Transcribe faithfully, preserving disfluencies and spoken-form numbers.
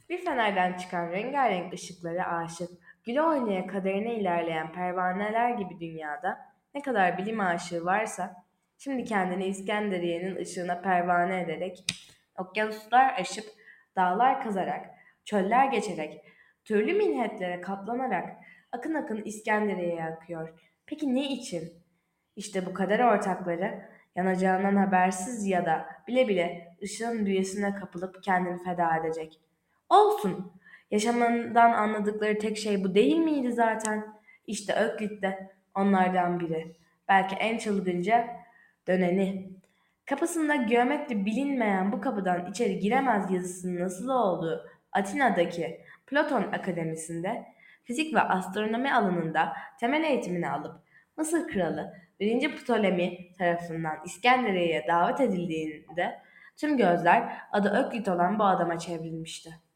Bir fenerden çıkan rengarenk ışıklara aşık, güle oynaya kaderine ilerleyen pervaneler gibi dünyada ne kadar bilim aşığı varsa, şimdi kendini İskenderiye'nin ışığına pervane ederek, okyanuslar aşıp, dağlar kazarak, çöller geçerek, türlü minnetlere katlanarak akın akın İskenderiye'ye akıyor. Peki ne için? İşte bu kader ortakları yanacağından habersiz ya da bile bile ışığın büyüsüne kapılıp kendini feda edecek. Olsun. Yaşamından anladıkları tek şey bu değil miydi zaten? İşte Öklit de onlardan biri. Belki en çılgınca döneni. Kapısında geometri bilinmeyen bu kapıdan içeri giremez yazısının nasıl olduğu Atina'daki Platon Akademisi'nde fizik ve astronomi alanında temel eğitimini alıp Mısır kralı birinci Ptolemy tarafından İskenderiye'ye davet edildiğinde tüm gözler adı Öklit olan bu adama çevrilmişti.